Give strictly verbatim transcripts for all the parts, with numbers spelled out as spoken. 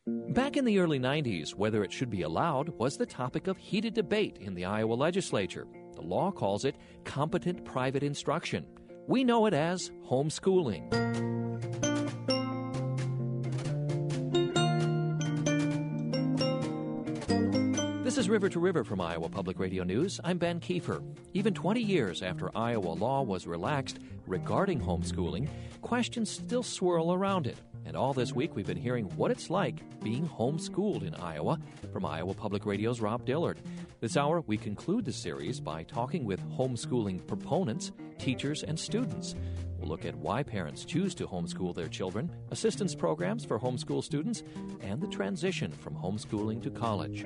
Back in the early nineties, whether it should be allowed was the topic of heated debate in the Iowa legislature. The law calls it competent private instruction. We know it as homeschooling. This is River to River from Iowa Public Radio News. I'm Ben Kiefer. Even twenty years after Iowa law was relaxed regarding homeschooling, questions still swirl around it. And all this week we've been hearing what it's like being homeschooled in Iowa from Iowa Public Radio's Rob Dillard. This hour we conclude the series by talking with homeschooling proponents, teachers, and students. We'll look at why parents choose to homeschool their children, assistance programs for homeschool students, and the transition from homeschooling to college.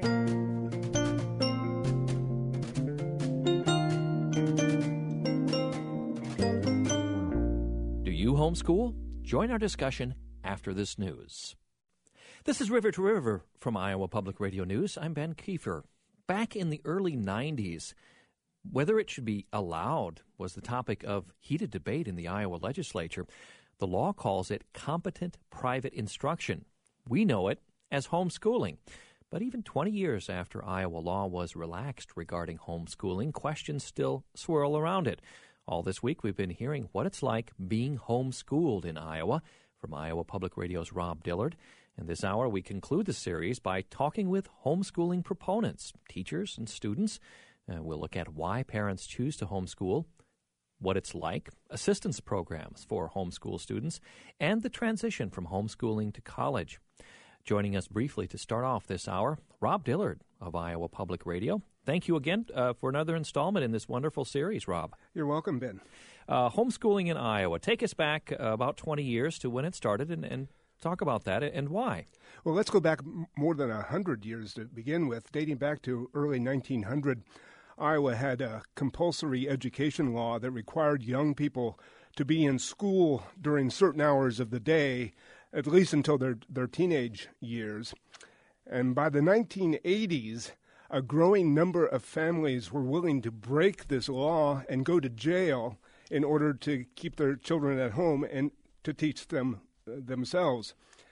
Do you homeschool? Join our discussion after this news. This is River to River from Iowa Public Radio News. I'm Ben Kiefer. Back in the early nineties, whether it should be allowed was the topic of heated debate in the Iowa legislature. The law calls it competent private instruction. We know it as homeschooling. But even twenty years after Iowa law was relaxed regarding homeschooling, questions still swirl around it. All this week we've been hearing what it's like being homeschooled in Iowa from Iowa Public Radio's Rob Dillard. And this hour we conclude the series by talking with homeschooling proponents, teachers and students. Uh, we'll look at why parents choose to homeschool, what it's like, assistance programs for homeschool students, and the transition from homeschooling to college. Joining us briefly to start off this hour, Rob Dillard of Iowa Public Radio. Thank you again uh, for another installment in this wonderful series, Rob. You're welcome, Ben. Uh, homeschooling in Iowa. Take us back uh, about twenty years to when it started and, and talk about that and why. Well, let's go back m- more than one hundred years to begin with. Dating back to early nineteen hundred, Iowa had a compulsory education law that required young people to be in school during certain hours of the day, at least until their, their teenage years. And by the nineteen eighties, a growing number of families were willing to break this law and go to jail in order to keep their children at home and to teach them uh, themselves.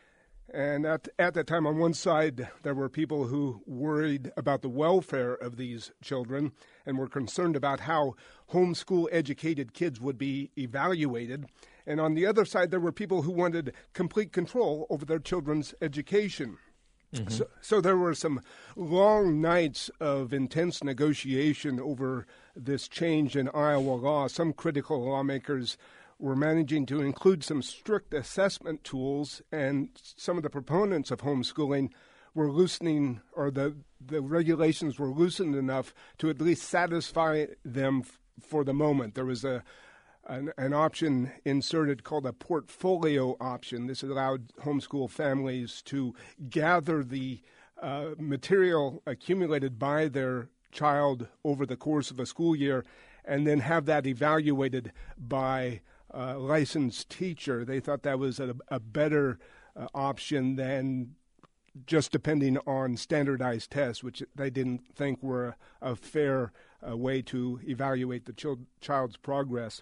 And at, at that time, on one side, there were people who worried about the welfare of these children and were concerned about how homeschool-educated kids would be evaluated. And on the other side, there were people who wanted complete control over their children's education. Mm-hmm. So, so there were some long nights of intense negotiation over this change in Iowa law. Some critical lawmakers were managing to include some strict assessment tools, and some of the proponents of homeschooling were loosening, or the, the regulations were loosened enough to at least satisfy them f- for the moment. There was a An, an option inserted called a portfolio option. This allowed homeschool families to gather the uh, material accumulated by their child over the course of a school year and then have that evaluated by a licensed teacher. They thought that was a, a better uh, option than just depending on standardized tests, which they didn't think were a, a fair uh, way to evaluate the chil- child's progress.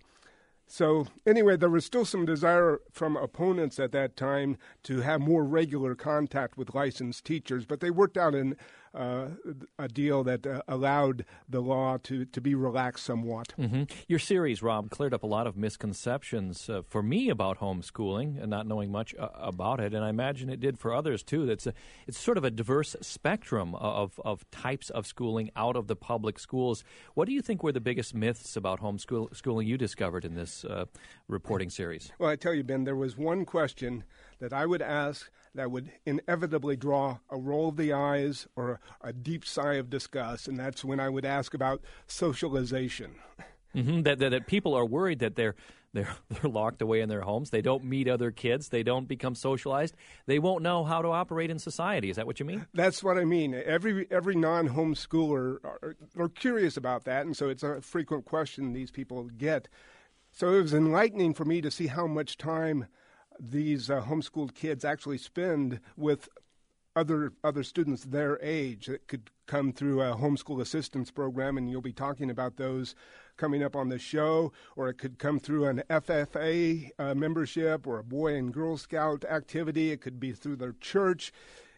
So anyway, there was still some desire from opponents at that time to have more regular contact with licensed teachers, but they worked out an, uh, a deal that uh, allowed the law to, to be relaxed somewhat. Mm-hmm. Your series, Rob, cleared up a lot of misconceptions uh, for me about homeschooling and not knowing much uh, about it, and I imagine it did for others too. That's a, it's sort of a diverse spectrum of, of types of schooling out of the public schools. What do you think were the biggest myths about homeschooling you discovered in this Uh, reporting series? Well, I tell you, Ben, there was one question that I would ask that would inevitably draw a roll of the eyes or a deep sigh of disgust, and that's when I would ask about socialization. Mm-hmm. That, that that people are worried that they're they're they're locked away in their homes. They don't meet other kids. They don't become socialized. They won't know how to operate in society. Is that what you mean? That's what I mean. Every every non-homeschooler are, are curious about that, and so it's a frequent question these people get. So it was enlightening for me to see how much time these uh, homeschooled kids actually spend with other other students their age. It could come through a homeschool assistance program, and you'll be talking about those coming up on the show, or it could come through an F F A uh, membership or a Boy and Girl Scout activity. It could be through their church.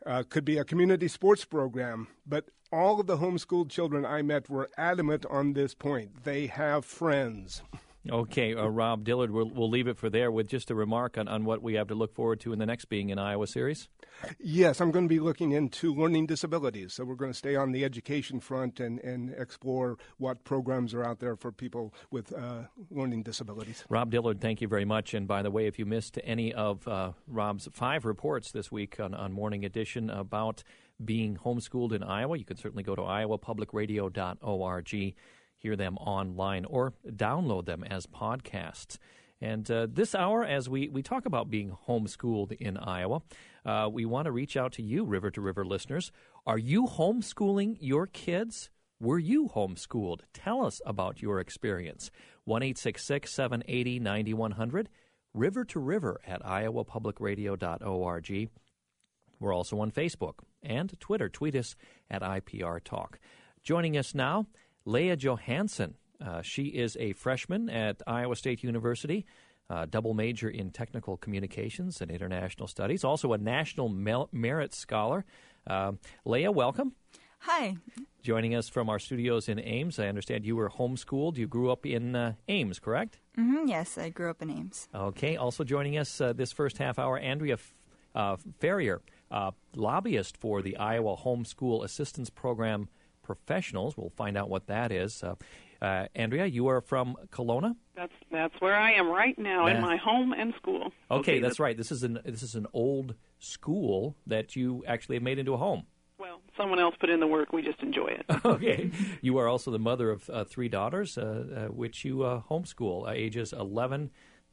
Uh, could be a community sports program, but all of the homeschooled children I met were adamant on this point. They have friends. Okay, uh, Rob Dillard, we'll, we'll leave it for there with just a remark on, on what we have to look forward to in the next Being in Iowa series. Yes, I'm going to be looking into learning disabilities. So we're going to stay on the education front and, and explore what programs are out there for people with uh, learning disabilities. Rob Dillard, thank you very much. And by the way, if you missed any of uh, Rob's five reports this week on, on Morning Edition about being homeschooled in Iowa, you can certainly go to iowa public radio dot org. Hear them online or download them as podcasts. And uh, this hour, as we, we talk about being homeschooled in Iowa, uh, we want to reach out to you, River to River listeners. Are you homeschooling your kids? Were you homeschooled? Tell us about your experience. one eight six six, seven eight zero, nine one zero zero, River to River at iowa public radio dot org. We're also on Facebook and Twitter. Tweet us at I P R Talk. Joining us now, Leah Johansson. Uh, she is a freshman at Iowa State University, uh, double major in technical communications and international studies, also a National Mel- Merit Scholar. Uh, Leah, welcome. Hi. Joining us from our studios in Ames. I understand you were homeschooled. You grew up in uh, Ames, correct? Mm-hmm, yes, I grew up in Ames. Okay. Also joining us uh, this first half hour, Andrea uh, Ferrier, uh, lobbyist for the Iowa Homeschool Assistance Program Professionals. We'll find out what that is. Uh, uh, Andrea, you are from Kelowna? That's that's where I am right now, yeah. in my home and school. Okay, okay that's right. This is an this is an old school that you actually have made into a home. Well, someone else put in the work. We just enjoy it. Okay. You are also the mother of uh, three daughters, uh, uh, which you uh, homeschool, uh, ages eleven.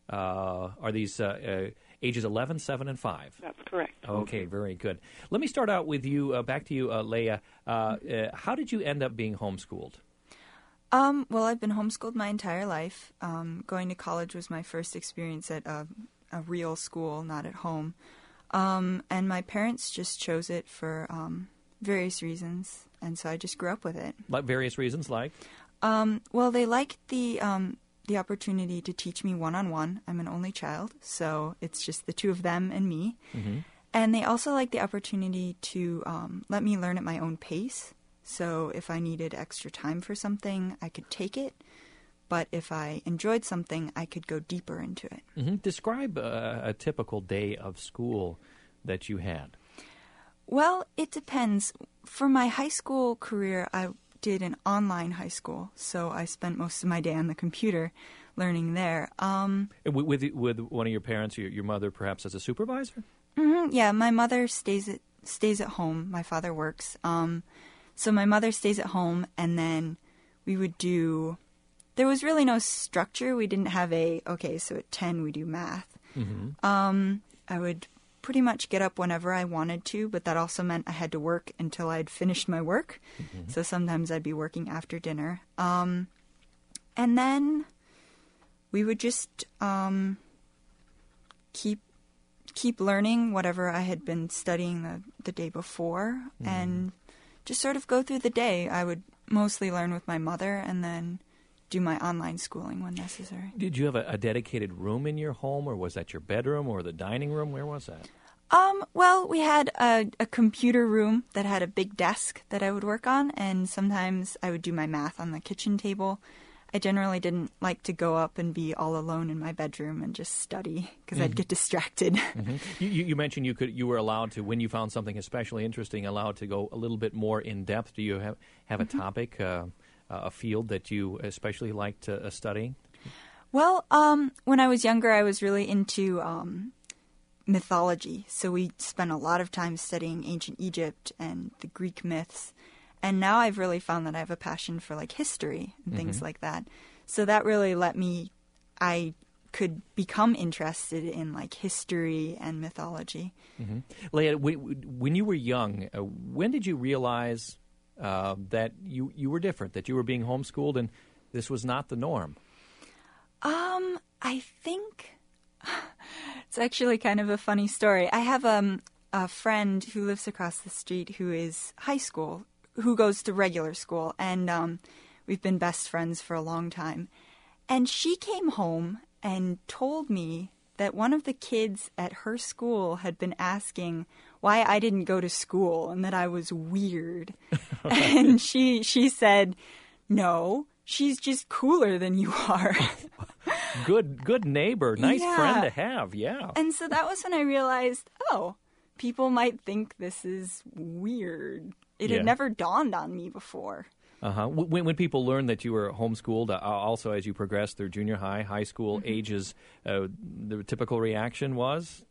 Uh, are these uh, uh, ages eleven, seven, and five? That's correct. Okay, very good. Let me start out with you, uh, back to you, uh, Leah. Uh, uh, how did you end up being homeschooled? Um, well, I've been homeschooled my entire life. Um, going to college was my first experience at a, a real school, not at home. Um, and my parents just chose it for um, various reasons, and so I just grew up with it. Like various reasons, like? Um, well, they liked the um, the opportunity to teach me one-on-one. I'm an only child, so it's just the two of them and me. Mm-hmm. And they also liked the opportunity to um, let me learn at my own pace. So if I needed extra time for something, I could take it. But if I enjoyed something, I could go deeper into it. Mm-hmm. Describe uh, a typical day of school that you had. Well, it depends. For my high school career, I did an online high school, so I spent most of my day on the computer learning there. Um, with, with with one of your parents, your, your mother, perhaps as a supervisor? Mm-hmm, yeah, my mother stays at stays at home. My father works. Um, so my mother stays at home, and then we would do... There was really no structure. We didn't have a, okay, so at ten we do math. Mm-hmm. Um, I would pretty much get up whenever I wanted to, but that also meant I had to work until I'd finished my work. Mm-hmm. So sometimes I'd be working after dinner. Um, and then we would just um, keep keep learning whatever I had been studying the, the day before, mm-hmm. and just sort of go through the day. I would mostly learn with my mother and then do my online schooling when necessary. Did you have a, a dedicated room in your home, or was that your bedroom or the dining room? Where was that? Um, well, we had a, a computer room that had a big desk that I would work on, and sometimes I would do my math on the kitchen table. I generally didn't like to go up and be all alone in my bedroom and just study, because mm-hmm. I'd get distracted. Mm-hmm. You, you mentioned you could you were allowed to, when you found something especially interesting, allowed to go a little bit more in depth. Do you have, have a mm-hmm. topic, uh, a field that you especially liked uh, studying? Well, um, when I was younger, I was really into um, mythology. So we spent a lot of time studying ancient Egypt and the Greek myths. And now I've really found that I have a passion for like history and things mm-hmm. like that. So that really let me, I could become interested in like history and mythology. Mm-hmm. Leah, when you were young, uh, when did you realize uh, that you, you were different, that you were being homeschooled and this was not the norm? Um, I think it's actually kind of a funny story. I have um, a friend who lives across the street who is high school, who goes to regular school, and um, we've been best friends for a long time. And she came home and told me that one of the kids at her school had been asking why I didn't go to school and that I was weird. And she she said, no, she's just cooler than you are. Good good neighbor. Nice Yeah. friend to have. Yeah. And so that was when I realized, oh, people might think this is weird. It Yeah. had never dawned on me before. Uh-huh. When, when people learned that you were homeschooled, uh, also as you progressed through junior high, high school Mm-hmm. ages, uh, the typical reaction was?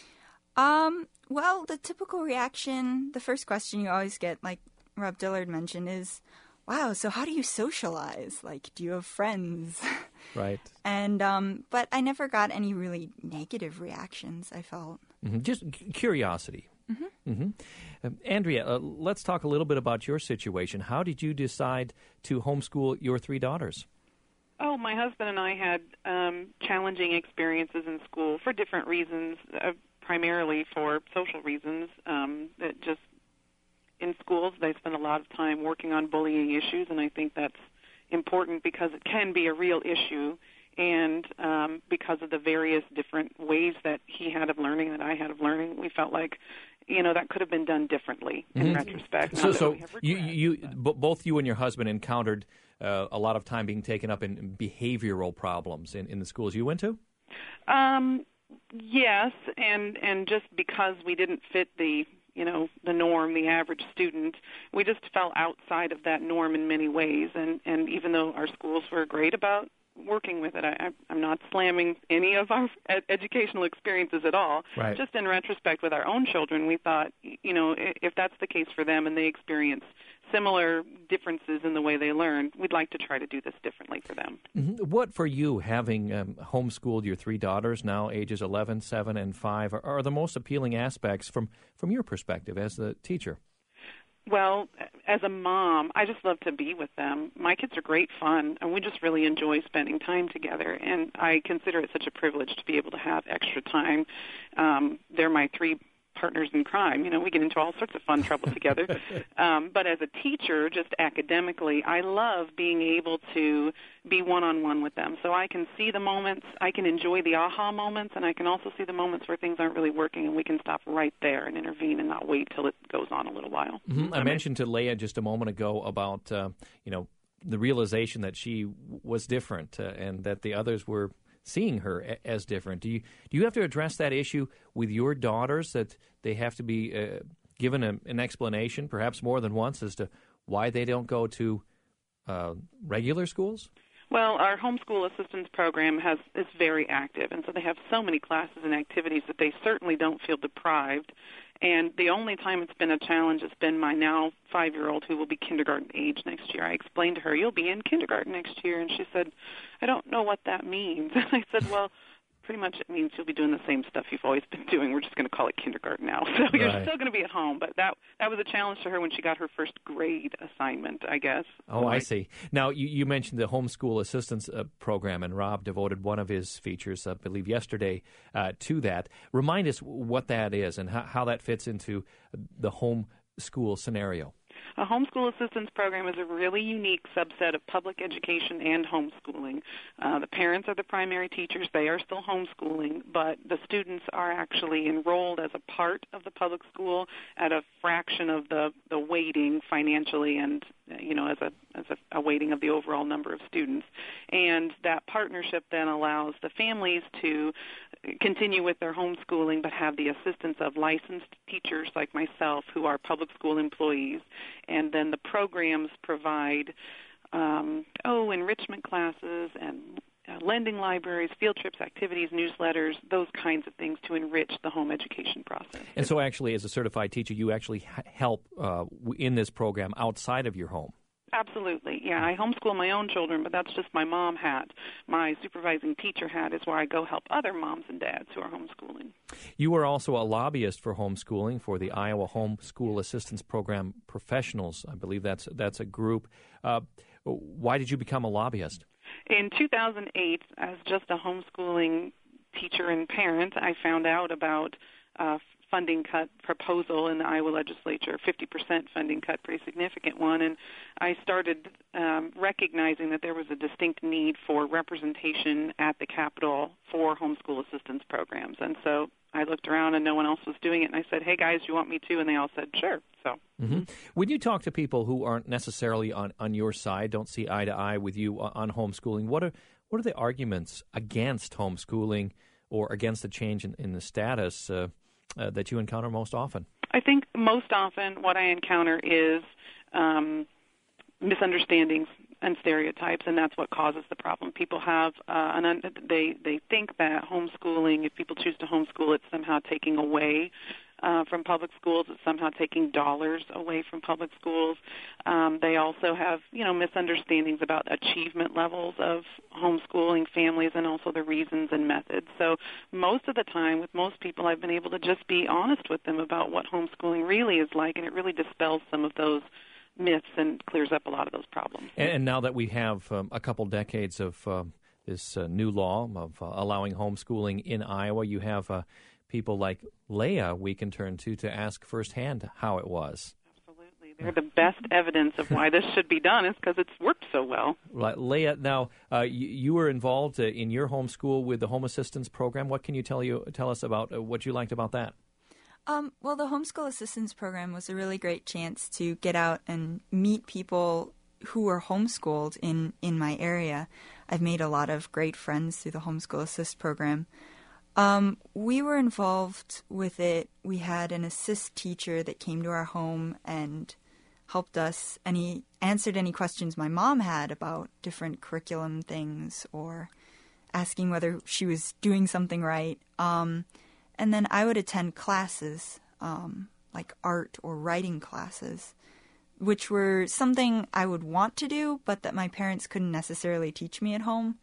Um, well, the typical reaction, the first question you always get, like Rob Dillard mentioned, is, wow, so how do you socialize? Like, do you have friends? Right. And, um, but I never got any really negative reactions, I felt. hmm Just c- curiosity. Mm-hmm. Mm-hmm. Um, Andrea, uh, let's talk a little bit about your situation. How did you decide to homeschool your three daughters? Oh, my husband and I had um, challenging experiences in school for different reasons, uh, primarily for social reasons. Um, that just in schools, they spend a lot of time working on bullying issues, and I think that's important because it can be a real issue. And um, because of the various different ways that he had of learning, that I had of learning, we felt like, you know, that could have been done differently in Mhm. retrospect. So, Not that so we have you, regret, you, but- b- both you and your husband encountered uh, a lot of time being taken up in behavioral problems in, in the schools you went to? Um, yes, and and just because we didn't fit the you know the norm, the average student, we just fell outside of that norm in many ways. And and even though our schools were great about working with it, I, I'm not slamming any of our ed- educational experiences at all. Right. Just in retrospect, with our own children, we thought, you know, if that's the case for them and they experience similar differences in the way they learn, we'd like to try to do this differently for them. Mm-hmm. What for you, having um, homeschooled your three daughters, now ages eleven, seven, and five, are, are the most appealing aspects from, from your perspective as the teacher? Well, as a mom, I just love to be with them. My kids are great fun, and we just really enjoy spending time together. And I consider it such a privilege to be able to have extra time. Um, they're my three partners in crime. You know, we get into all sorts of fun trouble together. Um, but as a teacher, just academically, I love being able to be one-on-one with them. So I can see the moments, I can enjoy the aha moments, and I can also see the moments where things aren't really working, and we can stop right there and intervene and not wait till it goes on a little while. Mm-hmm. I mentioned to Leah just a moment ago about, uh, you know, the realization that she w- was different uh, and that the others were seeing her a- as different. Do you do you have to address that issue with your daughters, that they have to be uh, given a, an explanation, perhaps more than once, as to why they don't go to uh, regular schools? Well, our homeschool assistance program has is very active, and so they have so many classes and activities that they certainly don't feel deprived. And the only time it's been a challenge has been my now five-year-old, who will be kindergarten age next year. I explained to her, you'll be in kindergarten next year, and she said, I don't know what that means. And I said, well, pretty much it means you'll be doing the same stuff you've always been doing. We're just going to call it kindergarten now. So you're Right. still going to be at home. But that that was a challenge to her when she got her first grade assignment, I guess. Oh, I Like, see. Now, you, you mentioned the homeschool assistance uh, program, and Rob devoted one of his features, I believe yesterday, uh, to that. Remind us what that is and how, how that fits into the homeschool scenario. A homeschool assistance program is a really unique subset of public education and homeschooling. Uh, the parents are the primary teachers. They are still homeschooling, but the students are actually enrolled as a part of the public school at a fraction of the, the weighting financially and, you know, as a as a, a weighting of the overall number of students. And that partnership then allows the families to continue with their homeschooling but have the assistance of licensed teachers like myself who are public school employees. And then the programs provide, um, oh, enrichment classes and uh, lending libraries, field trips, activities, newsletters, those kinds of things to enrich the home education process. And so actually, as a certified teacher, you actually h- help uh, w- in this program outside of your home. Absolutely, yeah. I homeschool my own children, but that's just my mom hat. My supervising teacher hat is where I go help other moms and dads who are homeschooling. You are also a lobbyist for homeschooling for the Iowa Homeschool Assistance Program Professionals. I believe that's that's a group. Uh, why did you become a lobbyist? In two thousand eight, as just a homeschooling teacher and parent, I found out about uh, funding cut proposal in the Iowa legislature, fifty percent funding cut, pretty significant one, and I started um, recognizing that there was a distinct need for representation at the Capitol for homeschool assistance programs. And so I looked around and no one else was doing it, and I said, hey, guys, do you want me to? And they all said, sure. So mm-hmm. When you talk to people who aren't necessarily on, on your side, don't see eye to eye with you on homeschooling, what are what are the arguments against homeschooling or against the change in, in the status uh, uh, that you encounter most often? I think most often what I encounter is um, misunderstandings and stereotypes, and that's what causes the problem. People have uh, an un- they they think that homeschooling, if people choose to homeschool, it's somehow taking away uh, from public schools. It's somehow taking dollars away from public schools. Um, they also have, you know, misunderstandings about achievement levels of homeschooling families and also the reasons and methods. So most of the time with most people, I've been able to just be honest with them about what homeschooling really is like, and it really dispels some of those myths and clears up a lot of those problems. And, and now that we have um, a couple decades of um, this uh, new law of uh, allowing homeschooling in Iowa, you have uh, people like Leah we can turn to to ask firsthand how it was. Absolutely. They're the best evidence of why this should be done is because it's worked so well. Right. Leah, now, uh, you, you were involved uh, in your homeschool with the Home Assistance Program. What can you tell you tell us about uh, what you liked about that? Um, well, the Homeschool Assistance Program was a really great chance to get out and meet people who are homeschooled in, in my area. I've made a lot of great friends through the Homeschool Assist Program. Um, we were involved with it. We had an assist teacher that came to our home and helped us, and he answered any questions my mom had about different curriculum things or asking whether she was doing something right. Um And then I would attend classes, um, like art or writing classes, which were something I would want to do, but that my parents couldn't necessarily teach me at home.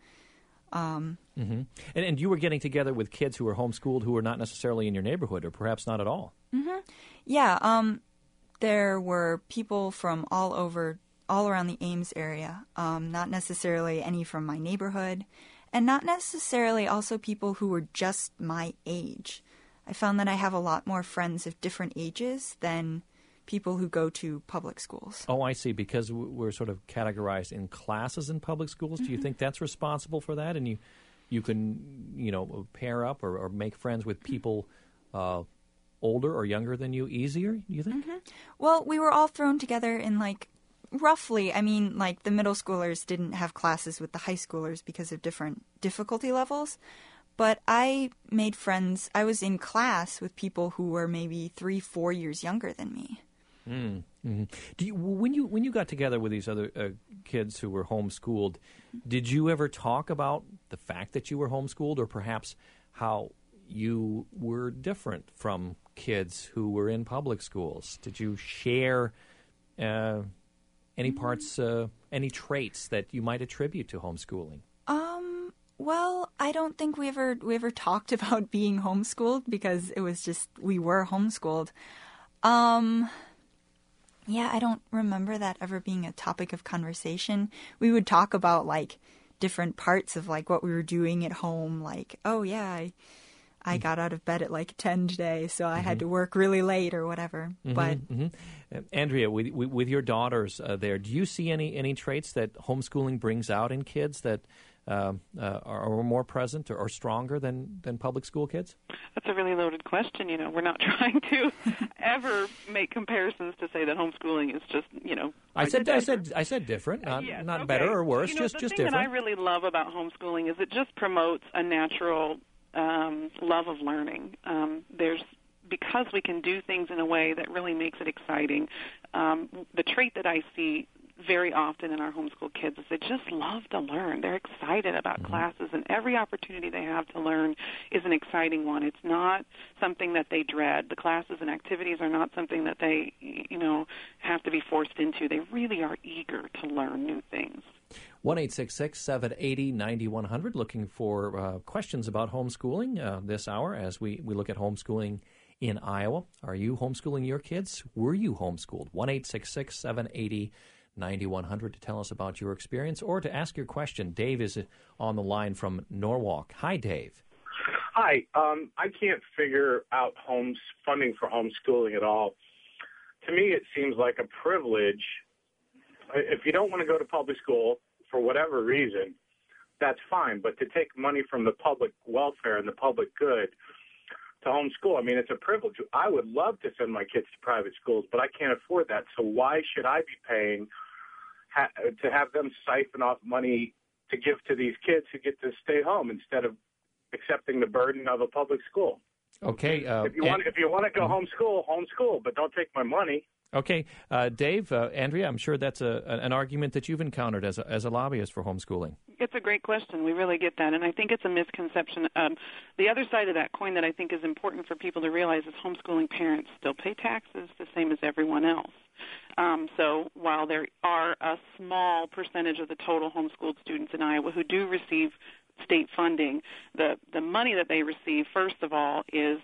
Um, mm-hmm. and, and you were getting together with kids who were homeschooled who were not necessarily in your neighborhood, or perhaps not at all. Mm-hmm. Yeah, um, there were people from all over, all around the Ames area, um, not necessarily any from my neighborhood, and not necessarily also people who were just my age. I found that I have a lot more friends of different ages than people who go to public schools. Oh, I see, because we're sort of categorized in classes in public schools. Mm-hmm. Do you think that's responsible for that? And you you can, you know, pair up or, or make friends with people uh, older or younger than you easier, you think? Mm-hmm. Well, we were all thrown together in, like, roughly, I mean, like, the middle schoolers didn't have classes with the high schoolers because of different difficulty levels. But I made friends. I was in class with people who were maybe three, four years younger than me. Mm, mm-hmm. Do you, when you when you got together with these other uh, kids who were homeschooled, did you ever talk about the fact that you were homeschooled, or perhaps how you were different from kids who were in public schools? Did you share uh, any parts, uh, any traits that you might attribute to homeschooling? Um. Well, I don't think we ever we ever talked about being homeschooled because it was just we were homeschooled. Um, yeah, I don't remember that ever being a topic of conversation. We would talk about like different parts of like what we were doing at home. Like, oh yeah, I I mm-hmm. got out of bed at like ten today, so I mm-hmm. had to work really late or whatever. Mm-hmm, but mm-hmm. Uh, Andrea, with with your daughters uh, there, do you see any any traits that homeschooling brings out in kids that Uh, uh, are more present or, or stronger than, than public school kids? That's a really loaded question. You know, we're not trying to ever make comparisons to say that homeschooling is just, you know. I said I said I said different, not yes, not okay. better or worse, you know, just the just thing different. that I really love about homeschooling is it just promotes a natural um, love of learning. Um, there's because we can do things in a way that really makes it exciting. Um, the trait that I see very often in our homeschool kids is they just love to learn. They're excited about mm-hmm. classes, and every opportunity they have to learn is an exciting one. It's not something that they dread. The classes and activities are not something that they, you know, have to be forced into. They really are eager to learn new things. one eight six six, seven eight zero, nine one zero zero, looking for uh, questions about homeschooling uh, this hour as we, we look at homeschooling in Iowa. Are you homeschooling your kids? Were you homeschooled? one eight six six, seven eight zero, nine one zero zero to tell us about your experience or to ask your question. Dave is on the line from Norwalk. Hi, Dave. Hi. Um, I can't figure out homes funding for homeschooling at all. To me, it seems like a privilege. If you don't want to go to public school for whatever reason, that's fine. But to take money from the public welfare and the public good to homeschool, I mean, it's a privilege. I would love to send my kids to private schools, but I can't afford that. So why should I be paying ha- to have them siphon off money to give to these kids who get to stay home instead of accepting the burden of a public school? Okay. Uh, if you want, if you want to go homeschool, homeschool, but don't take my money. Okay, uh, Dave, uh, Andrea, I'm sure that's a, an argument that you've encountered as a, as a lobbyist for homeschooling. It's a great question. We really get that, and I think it's a misconception. Um, the other side of that coin that I think is important for people to realize is homeschooling parents still pay taxes the same as everyone else. Um, so while there are a small percentage of the total homeschooled students in Iowa who do receive state funding, the the money that they receive, first of all, is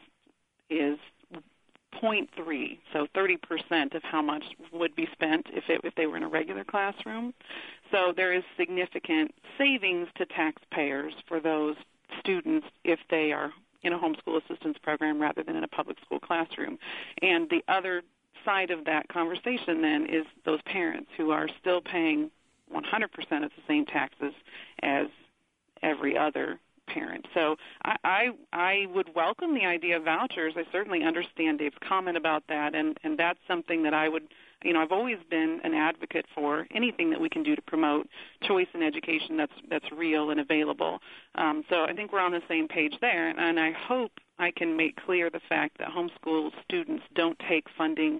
is zero point three, so thirty percent of how much would be spent if it, if they were in a regular classroom. So there is significant savings to taxpayers for those students if they are in a homeschool assistance program rather than in a public school classroom. And the other side of that conversation then is those parents who are still paying one hundred percent of the same taxes as every other parent. So I, I I would welcome the idea of vouchers. I certainly understand Dave's comment about that, and, and that's something that I would, you know, I've always been an advocate for anything that we can do to promote choice in education that's that's real and available. Um, so I think we're on the same page there, and, and I hope I can make clear the fact that homeschool students don't take funding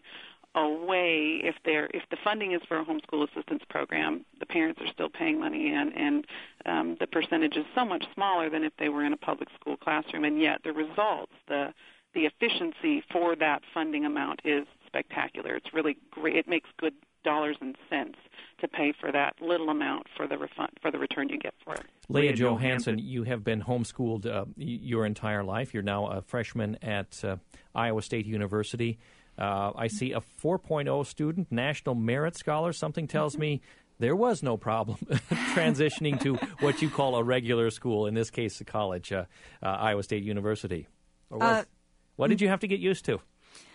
away. If they're if the funding is for a homeschool assistance program, the parents are still paying money in, and um, the percentage is so much smaller than if they were in a public school classroom. And yet the results, the the efficiency for that funding amount is spectacular. It's really great. It makes good dollars and cents to pay for that little amount for the refund, for the return you get for it. Leah Johansson, you have been homeschooled uh, your entire life. You're now a freshman at uh, Iowa State University. Uh, I see a four point oh student, National Merit Scholar. Something tells me there was no problem transitioning to what you call a regular school, in this case a college, uh, uh, Iowa State University. Or was, uh, what did you have to get used to?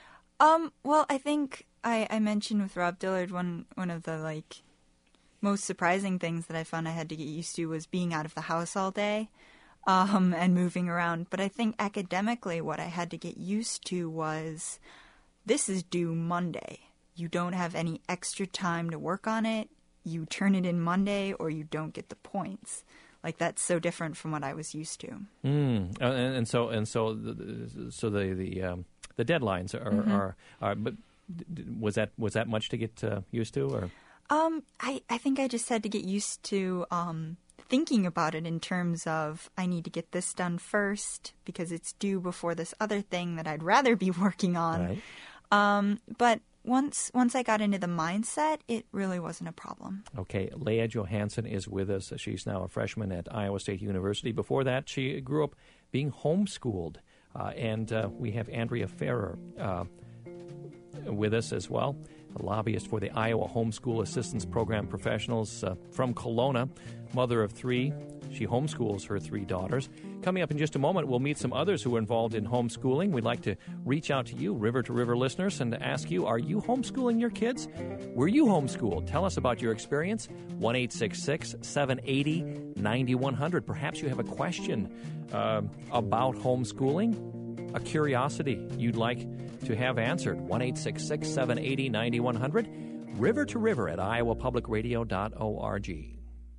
Um, well, I think I, I mentioned with Rob Dillard, one, one of the like most surprising things that I found I had to get used to was being out of the house all day um, and moving around. But I think academically what I had to get used to was this is due Monday. You don't have any extra time to work on it. You turn it in Monday or you don't get the points. Like, that's so different from what I was used to. Mm. Uh, and, and so and so the, so the the um, the deadlines are, mm-hmm. are, are but was that was that much to get uh, used to, or? Um, I I think I just had to get used to um thinking about it in terms of I need to get this done first because it's due before this other thing that I'd rather be working on. Right. Um, but once once I got into the mindset, it really wasn't a problem. Okay, Leah Johansson is with us. She's now a freshman at Iowa State University. Before that, she grew up being homeschooled. Uh, and uh, we have Andrea Ferrer uh, with us as well, a lobbyist for the Iowa Homeschool Assistance Program Professionals uh, from Kelowna, mother of three. She homeschools her three daughters. Coming up in just a moment, we'll meet some others who are involved in homeschooling. We'd like to reach out to you, River to River listeners, and ask you, are you homeschooling your kids? Were you homeschooled? Tell us about your experience. one eight six six, seven eight zero, nine one zero zero. Perhaps you have a question uh, about homeschooling, a curiosity you'd like to have answered. one eight six six, seven eight zero, nine one zero zero. River to River at iowa public radio dot org.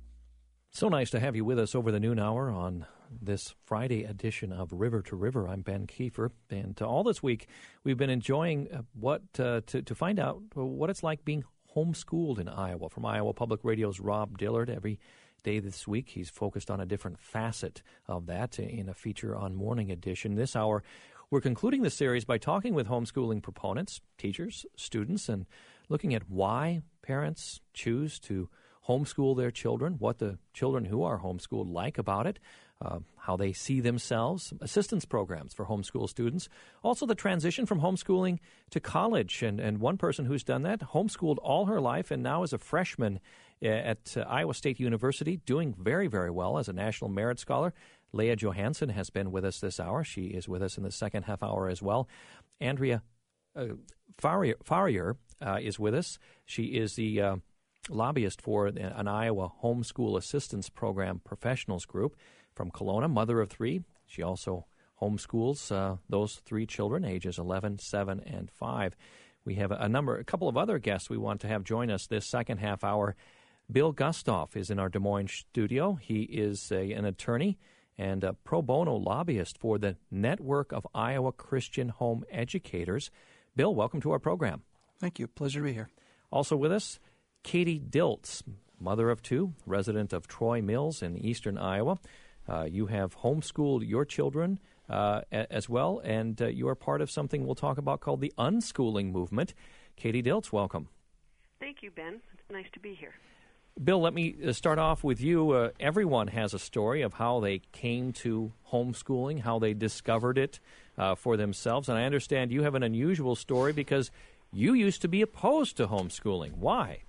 So nice to have you with us over the noon hour on this Friday edition of River to River. I'm Ben Kiefer, and uh, all this week we've been enjoying uh, what uh, to, to find out what it's like being homeschooled in Iowa. From Iowa Public Radio's Rob Dillard, every day this week he's focused on a different facet of that in a feature on Morning Edition. This hour we're concluding the series by talking with homeschooling proponents, teachers, students, and looking at why parents choose to homeschool their children, what the children who are homeschooled like about it, uh, how they see themselves, assistance programs for homeschool students, also the transition from homeschooling to college. And, and one person who's done that, homeschooled all her life and now is a freshman at uh, Iowa State University, doing very, very well as a National Merit Scholar. Leah Johansson has been with us this hour. She is with us in the second half hour as well. Andrea uh, Farrier, Farrier uh, is with us. She is the uh, lobbyist for an Iowa Homeschool Assistance Program Professionals Group from Kelowna, mother of three. She also homeschools uh, those three children, ages eleven, seven, and five. We have a number, a couple of other guests we want to have join us this second half hour. Bill Gustoff is in our Des Moines studio. He is a, an attorney and a pro bono lobbyist for the Network of Iowa Christian Home Educators. Bill, welcome to our program. Thank you. Pleasure to be here. Also with us, Katie Diltz, mother of two, resident of Troy Mills in eastern Iowa. Uh, you have homeschooled your children uh, a- as well, and uh, you are part of something we'll talk about called the unschooling movement. Katie Diltz, welcome. Thank you, Ben. It's nice to be here. Bill, let me uh, start off with you. Uh, everyone has a story of how they came to homeschooling, how they discovered it uh, for themselves, and I understand you have an unusual story because you used to be opposed to homeschooling. Why?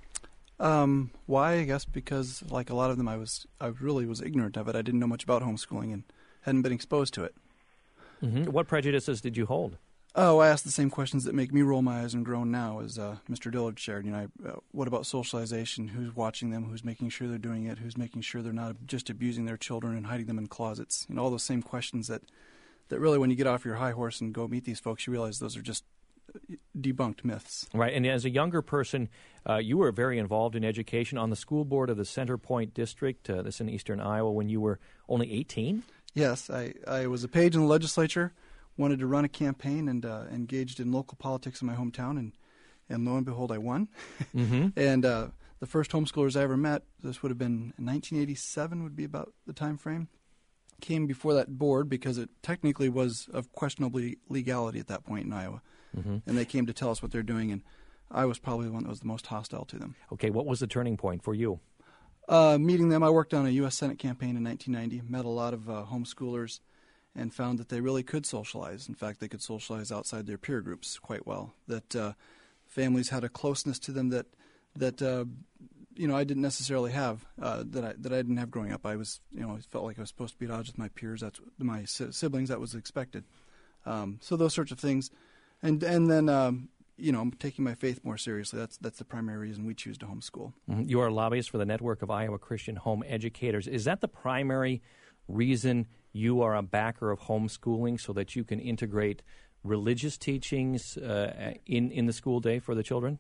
Um, why? I guess because, like a lot of them, I was I really was ignorant of it. I didn't know much about homeschooling and hadn't been exposed to it. Mm-hmm. What prejudices did you hold? Oh, I asked the same questions that make me roll my eyes and groan now, as uh, Mister Dillard shared. You know, I, uh, what about socialization? Who's watching them? Who's making sure they're doing it? Who's making sure they're not just abusing their children and hiding them in closets? You know, all those same questions that, that really, when you get off your high horse and go meet these folks, you realize those are just debunked myths. Right, and as a younger person, uh, you were very involved in education on the school board of the Center Point District, uh, this in eastern Iowa, when you were only eighteen? Yes, I, I was a page in the legislature, wanted to run a campaign, and uh, engaged in local politics in my hometown, and, and lo and behold, I won. Mm-hmm. And uh, the first homeschoolers I ever met, this would have been nineteen eighty-seven would be about the time frame, came before that board because it technically was of questionable legality at that point in Iowa. Mm-hmm. And they came to tell us what they're doing, and I was probably the one that was the most hostile to them. Okay, what was the turning point for you? Uh, meeting them, I worked on a U S Senate campaign in nineteen ninety, met a lot of uh, homeschoolers, and found that they really could socialize. In fact, they could socialize outside their peer groups quite well. That uh, families had a closeness to them that that uh, you know I didn't necessarily have. Uh, that I that I didn't have growing up. I was you know I felt like I was supposed to be at odds with my peers. That's my si- siblings. That was expected. Um, so those sorts of things, and and then um, you know taking my faith more seriously. That's that's the primary reason we choose to homeschool. Mm-hmm. You are a lobbyist for the Network of Iowa Christian Home Educators. Is that the primary reason you are a backer of homeschooling, so that you can integrate religious teachings uh, in, in the school day for the children?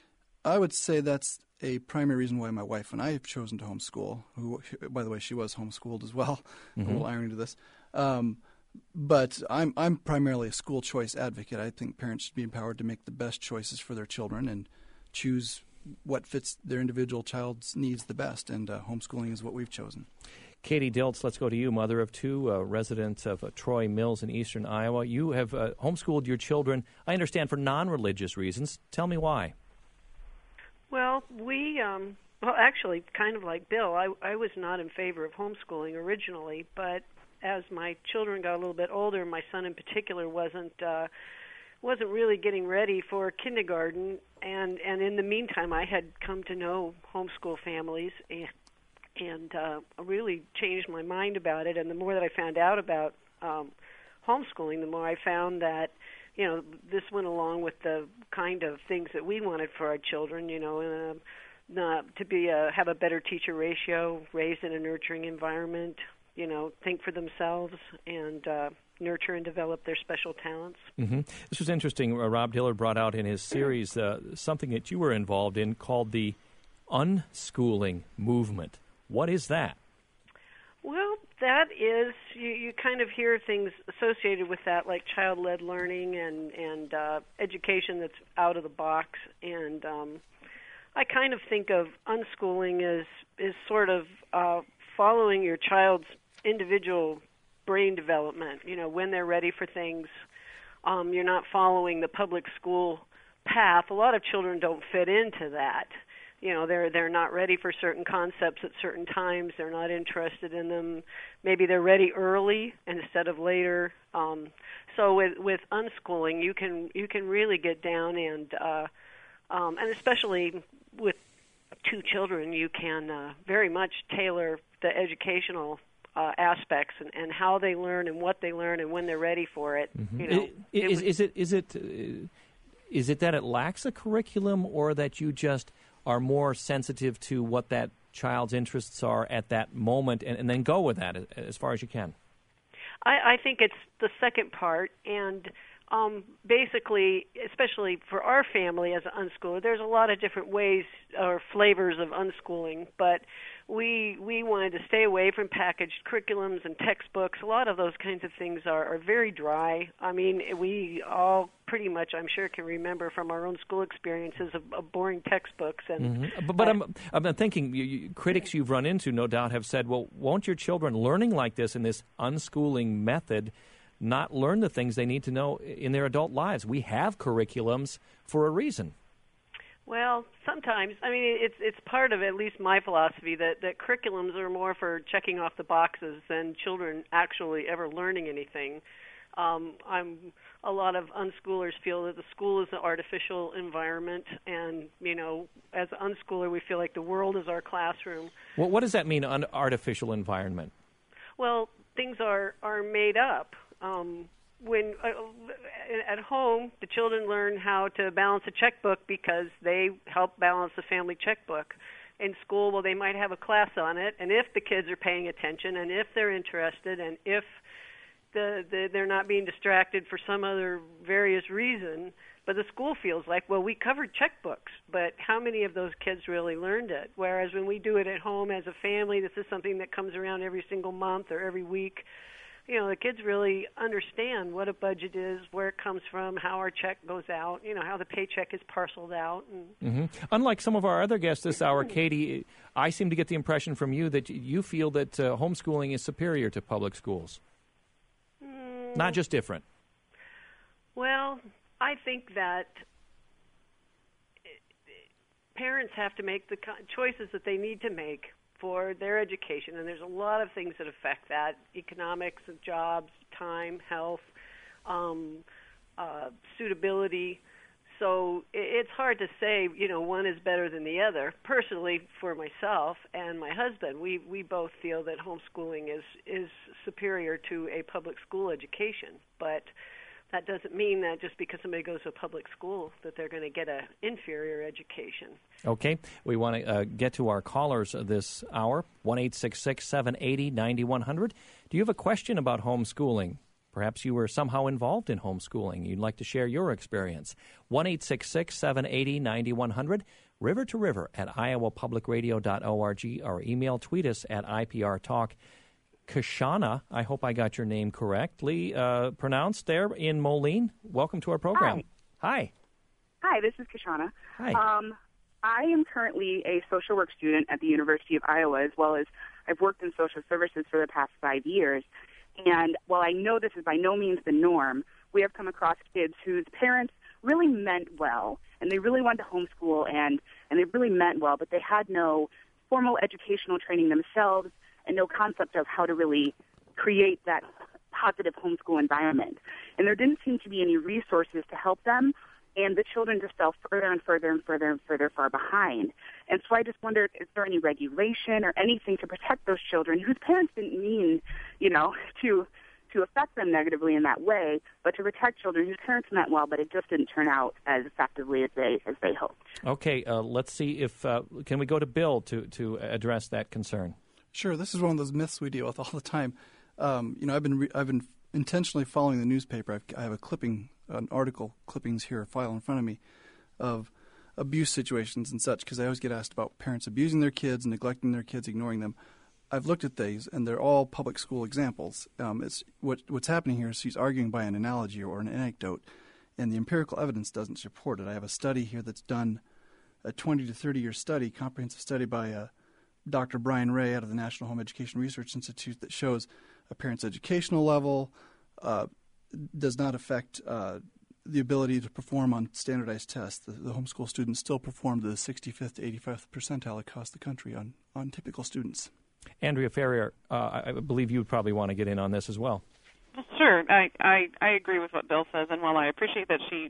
I would say that's a primary reason why my wife and I have chosen to homeschool, who, by the way, she was homeschooled as well. Mm-hmm. A little irony to this. Um, but I'm I'm primarily a school choice advocate. I think parents should be empowered to make the best choices for their children and choose what fits their individual child's needs the best, and uh, homeschooling is what we've chosen. Katie Diltz, let's go to you, mother of two, uh, resident of uh, Troy Mills in eastern Iowa. You have uh, homeschooled your children, I understand, for non-religious reasons. Tell me why. Well, we, um, well, actually, kind of like Bill, I, I was not in favor of homeschooling originally, but as my children got a little bit older, my son in particular wasn't uh, wasn't really getting ready for kindergarten, and, and in the meantime, I had come to know homeschool families, and and uh, really changed my mind about it. And the more that I found out about um, homeschooling, the more I found that, you know, this went along with the kind of things that we wanted for our children, you know, uh, not to be a, have a better teacher ratio, raised in a nurturing environment, you know, think for themselves, and uh, nurture and develop their special talents. Mm-hmm. This was interesting. Uh, Rob Dillard brought out in his series uh, something that you were involved in called the unschooling movement. What is that? Well, that is, you, you kind of hear things associated with that, like child-led learning and, and uh, education that's out of the box. And um, I kind of think of unschooling as is sort of uh, following your child's individual brain development. You know, when they're ready for things, um, you're not following the public school path. A lot of children don't fit into that. You know, they're they're not ready for certain concepts at certain times. They're not interested in them. Maybe they're ready early instead of later. Um, so with with unschooling, you can you can really get down and uh, um, and especially with two children, you can uh, very much tailor the educational uh, aspects and, and how they learn and what they learn and when they're ready for it. Mm-hmm. You know, it, it is, was, is it is it uh, is it that it lacks a curriculum, or that you just are more sensitive to what that child's interests are at that moment, and, and then go with that as far as you can? I, I think it's the second part, and um, basically, especially for our family as an unschooler, there's a lot of different ways or flavors of unschooling, but we we wanted to stay away from packaged curriculums and textbooks. A lot of those kinds of things are, are very dry. I mean, we all pretty much, I'm sure, can remember from our own school experiences of, of boring textbooks. And mm-hmm. But, but uh, I'm, I'm thinking, you, you, critics you've run into, no doubt, have said, well, won't your children learning like this in this unschooling method not learn the things they need to know in their adult lives? We have curriculums for a reason. Well, sometimes. I mean, it's it's part of at least my philosophy that, that curriculums are more for checking off the boxes than children actually ever learning anything. Um, I'm a lot of unschoolers feel that the school is an artificial environment, and you know, as an unschooler, we feel like the world is our classroom. Well, what does that mean, an artificial environment? Well, things are are made up. Um, When uh, at home, the children learn how to balance a checkbook because they help balance the family checkbook. In school, well, they might have a class on it, and if the kids are paying attention, and if they're interested, and if the, the they're not being distracted for some other various reason, but the school feels like, well, we covered checkbooks, but how many of those kids really learned it? Whereas when we do it at home as a family, this is something that comes around every single month or every week. You know, the kids really understand what a budget is, where it comes from, how our check goes out, you know, how the paycheck is parceled out. And mm-hmm. Unlike some of our other guests this hour, Katie, I seem to get the impression from you that you feel that uh, homeschooling is superior to public schools. Mm. Not just different. Well, I think that parents have to make the choices that they need to make for their education, and there's a lot of things that affect that: economics, jobs, time, health, um, uh, suitability. So it's hard to say, you know, one is better than the other. Personally, for myself and my husband, we, we both feel that homeschooling is, is superior to a public school education, but that doesn't mean that just because somebody goes to a public school that they're going to get an inferior education. Okay. We want to uh, get to our callers this hour, one eight six six, seven eight zero, nine one zero zero. Do you have a question about homeschooling? Perhaps you were somehow involved in homeschooling. You'd like to share your experience. one eight six six, seven eight zero, nine one zero zero, river to river at iowa public radio dot org, or email, tweet us at I P R Talk. Kashana, I hope I got your name correctly uh, pronounced there in Moline. Welcome to our program. Hi. Hi. Hi, this is Kashana. Hi. Um, I am currently a social work student at the University of Iowa, as well as I've worked in social services for the past five years. And while I know this is by no means the norm, we have come across kids whose parents really meant well, and they really wanted to homeschool, and, and they really meant well, but they had no formal educational training themselves and no concept of how to really create that positive homeschool environment. And there didn't seem to be any resources to help them, and the children just fell further and further and further and further far behind. And so I just wondered, is there any regulation or anything to protect those children whose parents didn't mean, you know, to to affect them negatively in that way, but to protect children whose parents meant well, but it just didn't turn out as effectively as they as they hoped. Okay, uh, let's see if uh, can we go to Bill to to address that concern. Sure, this is one of those myths we deal with all the time. Um, you know, I've been re- I've been intentionally following the newspaper. I've, I have a clipping, an article clippings here, a file in front of me, of abuse situations and such, because I always get asked about parents abusing their kids, neglecting their kids, ignoring them. I've looked at these, and they're all public school examples. Um, it's what what's happening here is he's arguing by an analogy or an anecdote, and the empirical evidence doesn't support it. I have a study here that's done, a twenty to thirty year study, comprehensive study by a Doctor Brian Ray out of the National Home Education Research Institute that shows a parent's educational level uh, does not affect uh, the ability to perform on standardized tests. The, the homeschool students still perform to the sixty-fifth to eighty-fifth percentile across the country on, on typical students. Andrea Ferrier, uh, I believe you would probably want to get in on this as well. Well, sure. I, I, I agree with what Bill says, and while I appreciate that she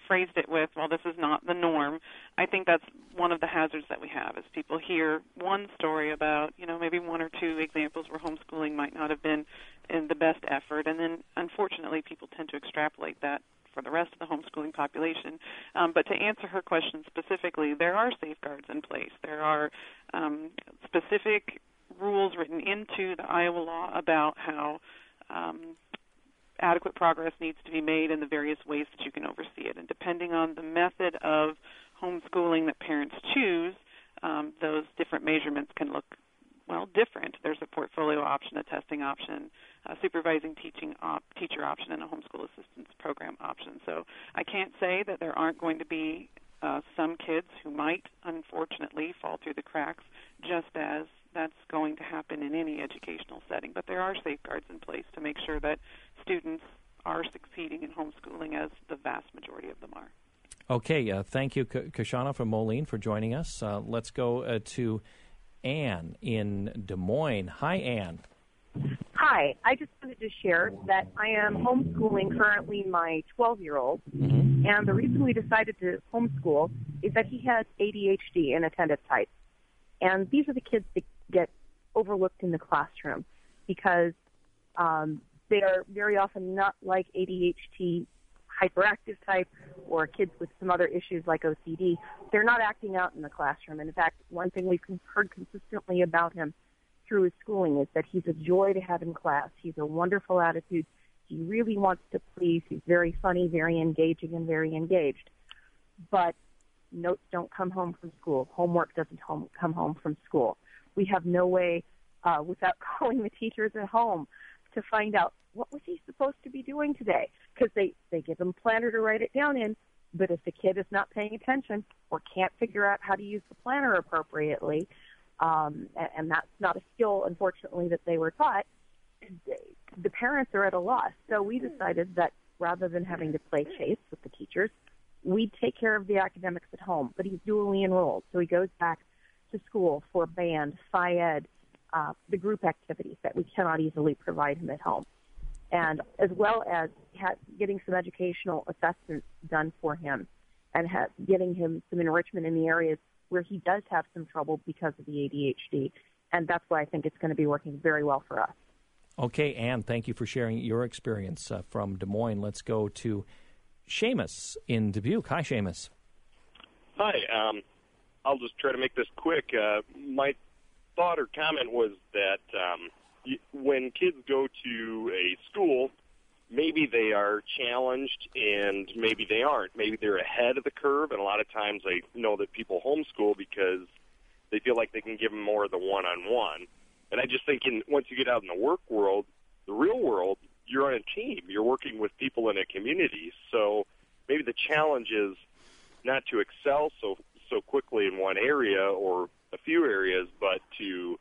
phrased it with, well, this is not the norm. I think that's one of the hazards that we have, is people hear one story about, you know, maybe one or two examples where homeschooling might not have been in the best effort, and then unfortunately people tend to extrapolate that for the rest of the homeschooling population. Um, but to answer her question specifically, there are safeguards in place. There are um, specific rules written into the Iowa law about how um, adequate progress needs to be made in the various ways that you can oversee it. And depending on the method of homeschooling that parents choose, um, those different measurements can look, well, different. There's a portfolio option, a testing option, a supervising teaching op- teacher option, and a homeschool assistance program option. So I can't say that there aren't going to be uh, some kids who might, unfortunately, fall through the cracks, just as that's going to happen in any educational setting. But there are safeguards in place to make sure that students are succeeding in homeschooling, as the vast majority of them are. Okay, uh, thank you, K- Kashana from Moline, for joining us. Uh, let's go uh, to Anne in Des Moines. Hi, Anne. Hi. I just wanted to share that I am homeschooling currently my twelve-year-old, Mm-hmm. and the reason we decided to homeschool is that he has A D H D and attentive type. And these are the kids that get overlooked in the classroom because um, they are very often not like A D H D hyperactive type or kids with some other issues like O C D. They're not acting out in the classroom. And in fact, one thing we've heard consistently about him through his schooling is that he's a joy to have in class. He's a wonderful attitude. He really wants to please. He's very funny, very engaging, and very engaged. But notes don't come home from school. Homework doesn't home, come home from school. We have no way, uh, without calling the teachers at home, to find out what was he supposed to be doing today. Because they, they give him a planner to write it down in, but if the kid is not paying attention or can't figure out how to use the planner appropriately, um, and, and that's not a skill, unfortunately, that they were taught, the parents are at a loss. So we decided that rather than having to play chase with the teachers, we'd take care of the academics at home. But he's dually enrolled, so he goes back to school for band, Phi Ed, uh, the group activities that we cannot easily provide him at home, and as well as ha- getting some educational assessments done for him and ha- getting him some enrichment in the areas where he does have some trouble because of the A D H D. And that's why I think it's going to be working very well for us. Okay, Anne, thank you for sharing your experience uh, from Des Moines. Let's go to Seamus in Dubuque. Hi, Seamus. Hi. Um, I'll just try to make this quick. Uh, my thought or comment was that um, y- when kids go to a school, maybe they are challenged and maybe they aren't. Maybe they're ahead of the curve, and a lot of times I know that people homeschool because they feel like they can give them more of the one-on-one. And I just think in, once you get out in the work world, the real world, you're on a team. You're working with people in a community. So maybe the challenge is not to excel so so quickly in one area or a few areas, but to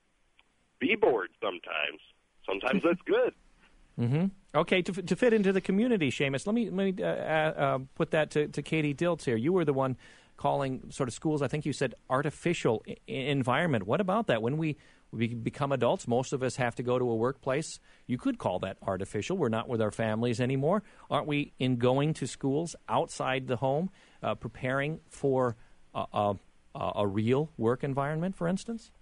be bored sometimes. Sometimes that's good. Mm-hmm. Okay, to to fit into the community, Seamus, let me let me uh, uh, put that to, to Katie Diltz here. You were the one calling sort of schools, I think you said, artificial I- environment. What about that? When we, we become adults, most of us have to go to a workplace. You could call that artificial. We're not with our families anymore. Aren't we, in going to schools outside the home, uh, preparing for a, a, a real work environment, for instance?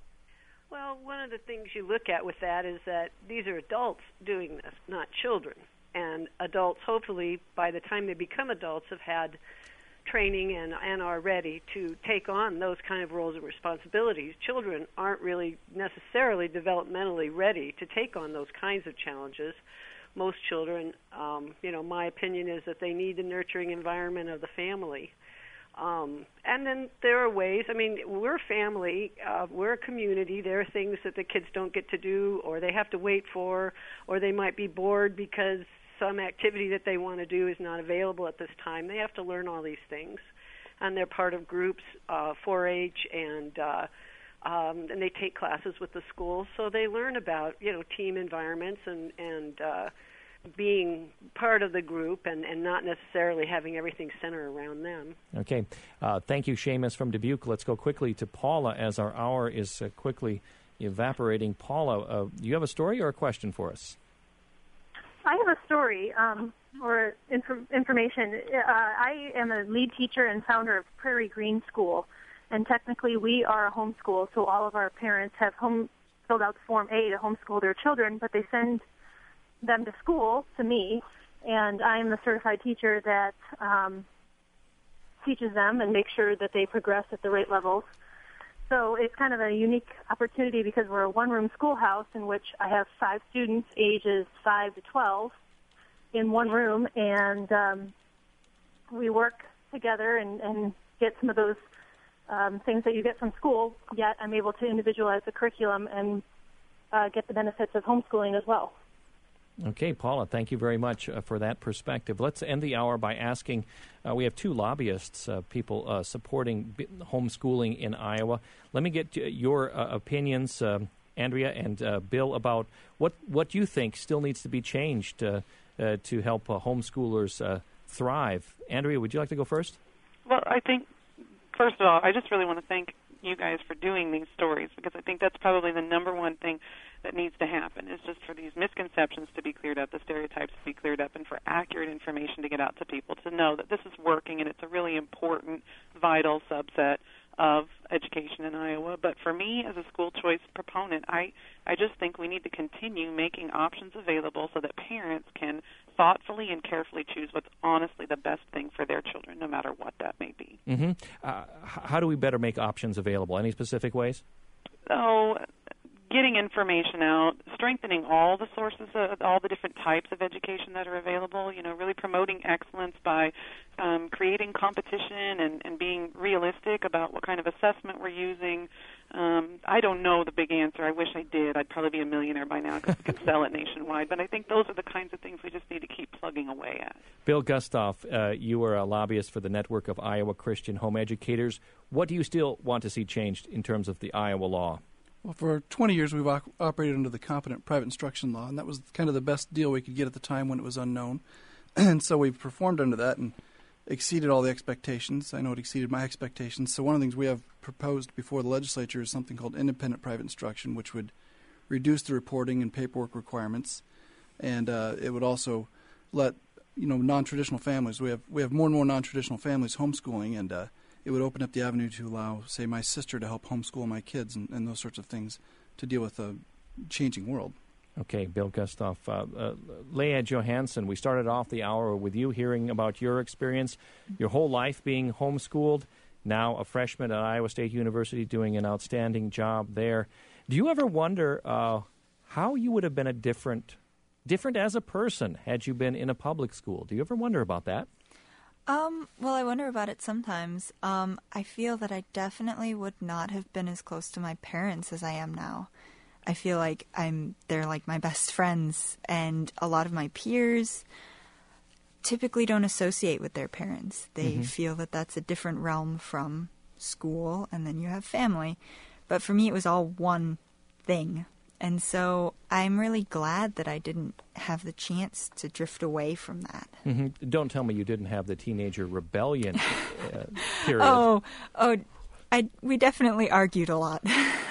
Well, one of the things you look at with that is that these are adults doing this, not children. And adults, hopefully, by the time they become adults, have had training and, and are ready to take on those kind of roles and responsibilities. Children aren't really necessarily developmentally ready to take on those kinds of challenges. Most children, um, you know, my opinion is that they need the nurturing environment of the family. Um, and then there are ways, I mean, we're family, uh, we're a community. There are things that the kids don't get to do or they have to wait for, or they might be bored because some activity that they want to do is not available at this time. They have to learn all these things. And they're part of groups, uh, four H, and uh, um, and they take classes with the school. So they learn about, you know, team environments and, and uh, being part of the group and, and not necessarily having everything center around them. Okay. Uh, thank you, Seamus from Dubuque. Let's go quickly to Paula as our hour is uh, quickly evaporating. Paula, uh, do you have a story or a question for us? I have a story um, or inf- information. Uh, I am a lead teacher and founder of Prairie Green School, and technically we are a homeschool, so all of our parents have home filled out Form A to homeschool their children, but they send them to school, to me, and I'm the certified teacher that um, teaches them and makes sure that they progress at the right levels. So it's kind of a unique opportunity because we're a one-room schoolhouse in which I have five students ages five to twelve in one room, and um, we work together and, and get some of those um, things that you get from school, yet I'm able to individualize the curriculum and uh, get the benefits of homeschooling as well. Okay, Paula, thank you very much uh, for that perspective. Let's end the hour by asking, uh, we have two lobbyists, uh, people uh, supporting b- homeschooling in Iowa. Let me get your uh, opinions, uh, Andrea and uh, Bill, about what, what you think still needs to be changed uh, uh, to help uh, homeschoolers uh, thrive. Andrea, would you like to go first? Well, I think, first of all, I just really want to thank you guys for doing these stories, because I think that's probably the number one thing that needs to happen, is just for these misconceptions to be cleared up, the stereotypes to be cleared up, and for accurate information to get out to people to know that this is working and it's a really important, vital subset of education in Iowa. But for me, as a school choice proponent, I, I just think we need to continue making options available so that parents can thoughtfully and carefully choose what's honestly the best thing for their children, no matter what that may be. Mm-hmm. Uh, how do we better make options available? Any specific ways? So, getting information out, strengthening all the sources, of all the different types of education that are available, you know, really promoting excellence by um, creating competition and, and being realistic about what kind of assessment we're using. Um, I don't know the big answer. I wish I did. I'd probably be a millionaire by now because we could sell it nationwide. But I think those are the kinds of things we just need to keep plugging away at. Bill Gustav, uh, you are a lobbyist for the Network of Iowa Christian Home Educators. What do you still want to see changed in terms of the Iowa law? Well, for twenty years, we've op- operated under the Competent Private Instruction Law, and that was kind of the best deal we could get at the time when it was unknown. And so we've performed under that and exceeded all the expectations. I know it exceeded my expectations. So one of the things we have proposed before the legislature is something called independent private instruction, which would reduce the reporting and paperwork requirements, and uh, it would also let you know non-traditional families. We have we have more and more non-traditional families homeschooling, and uh, it would open up the avenue to allow, say, my sister to help homeschool my kids and, and those sorts of things to deal with a changing world. Okay, Bill Gustav. Uh, uh, Leah Johansson, we started off the hour with you hearing about your experience, your whole life being homeschooled, now a freshman at Iowa State University doing an outstanding job there. Do you ever wonder uh, how you would have been a different, different as a person had you been in a public school? Do you ever wonder about that? Um, well, I wonder about it sometimes. Um, I feel that I definitely would not have been as close to my parents as I am now. I feel like I'm they're like my best friends, and a lot of my peers typically don't associate with their parents. They mm-hmm. feel that that's a different realm from school, and then you have family. But for me, it was all one thing. And so I'm really glad that I didn't have the chance to drift away from that. Mm-hmm. Don't tell me you didn't have the teenager rebellion uh, period. Oh, oh, I, we definitely argued a lot.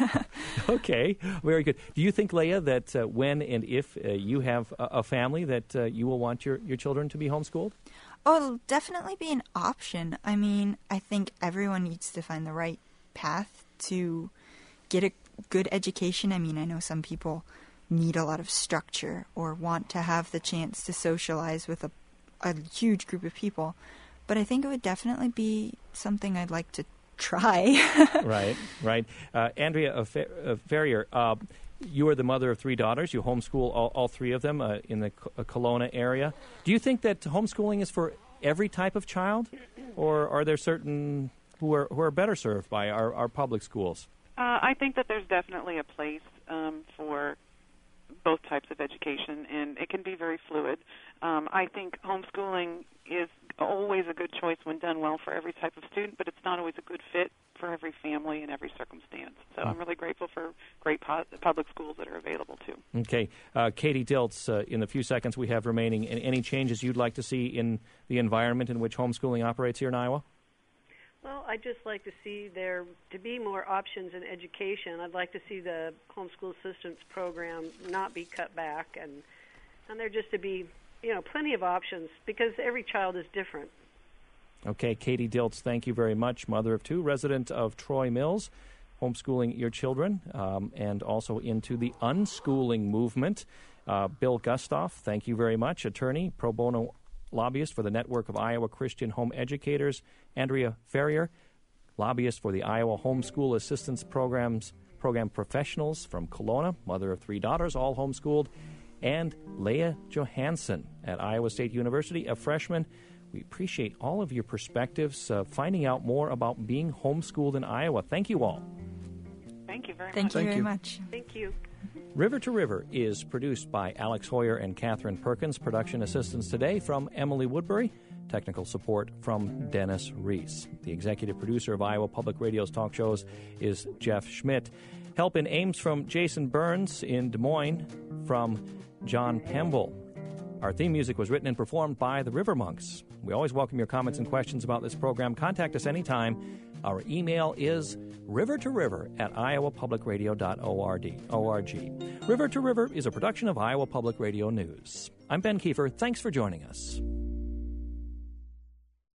Okay, very good. Do you think, Leah, that uh, when and if uh, you have a, a family, that uh, you will want your, your children to be homeschooled? Oh, it'll definitely be an option. I mean, I think everyone needs to find the right path to get a good education. I mean, I know some people need a lot of structure or want to have the chance to socialize with a, a huge group of people, but I think it would definitely be something I'd like to try. Right, right. Uh, Andrea uh, Ferrier, uh, you are the mother of three daughters. You homeschool all, all three of them uh, in the C- Kelowna area. Do you think that homeschooling is for every type of child, or are there certain who are who are better served by our, our public schools? Uh, I think that there's definitely a place um, for both types of education, and it can be very fluid. Um, I think homeschooling is always a good choice when done well for every type of student, but it's not always a good fit for every family and every circumstance. So mm. I'm really grateful for great po- public schools that are available, too. Okay. Uh, Katie Diltz, uh, in the few seconds we have remaining, any changes you'd like to see in the environment in which homeschooling operates here in Iowa? Well, I'd just like to see there to be more options in education. I'd like to see the homeschool assistance program not be cut back and and there just to be, you know, plenty of options because every child is different. Okay, Katie Diltz, thank you very much, mother of two, resident of Troy Mills, homeschooling your children, um, and also into the unschooling movement. Uh, Bill Gustav, thank you very much, attorney, pro bono lobbyist for the Network of Iowa Christian Home Educators. Andrea Ferrier, lobbyist for the Iowa Homeschool Assistance Programs Program Professionals from Kelowna, mother of three daughters, all homeschooled. And Leah Johansson at Iowa State University, a freshman. We appreciate all of your perspectives, uh, finding out more about being homeschooled in Iowa. Thank you all. Thank you very Thank much. you Thank very you. much. Thank you. River to River is produced by Alex Hoyer and Catherine Perkins. Production assistance today from Emily Woodbury. Technical support from Dennis Reese. The executive producer of Iowa Public Radio's talk shows is Jeff Schmidt. Help in Ames from Jason Burns. In Des Moines from John Pemble. Our theme music was written and performed by the River Monks. We always welcome your comments and questions about this program. Contact us anytime. Our email is river to river at iowa public radio dot org. River to River is a production of Iowa Public Radio News. I'm Ben Kiefer. Thanks for joining us.